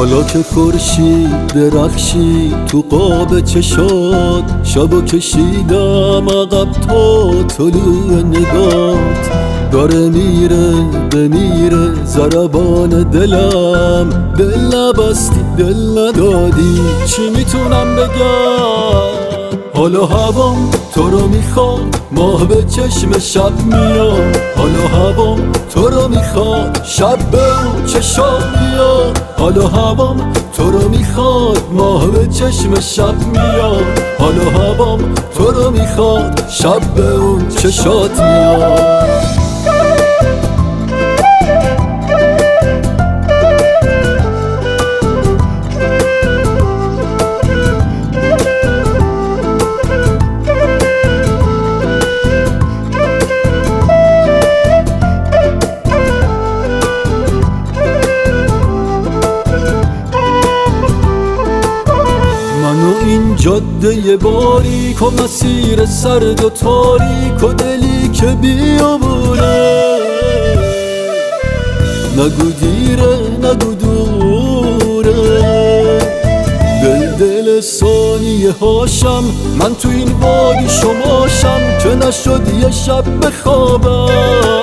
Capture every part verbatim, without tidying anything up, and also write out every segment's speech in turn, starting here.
حالا که خورشید درخشید تو قاب چشات، شبو کشیدم عقب تا طلوع نگات. داره میره بمیره ضربان دلم، دل نبستی دل ندادی چی میتونم بگم. حالا هوام تو رو میخواد، ماه به چشم شب میاد. حالا هوام تو رو میخواد، شب به اون چشات میاد. حالا هوام تو رو میخواد، ماه به چشم شب میاد. حالا هوام تو رو میخواد، شب به اون چشات میاد. این جاده باریک و مسیر سرد و تاریک و دلی که بیابونه، نگو دیره نگو دوره. دل دل ثانیه هاشم من تو این وادی شماشم، که نشد یه شب بخوابم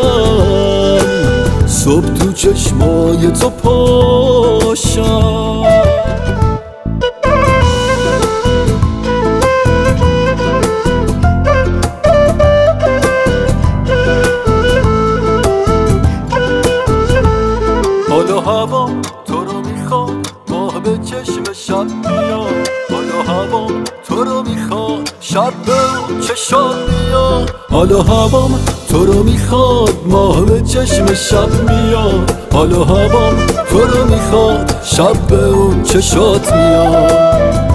صبح تو چشمای تو پاشم. حالا هوام تو رو میخواد، ماه به چشم شب میاد. حالا هوام تو رو میخواد، شب به اون چشات میاد. حالا هوام تو رو میخواد، ماه به چشم شب میاد. حالا هوام تو رو میخواد، شب به اون چشات میاد.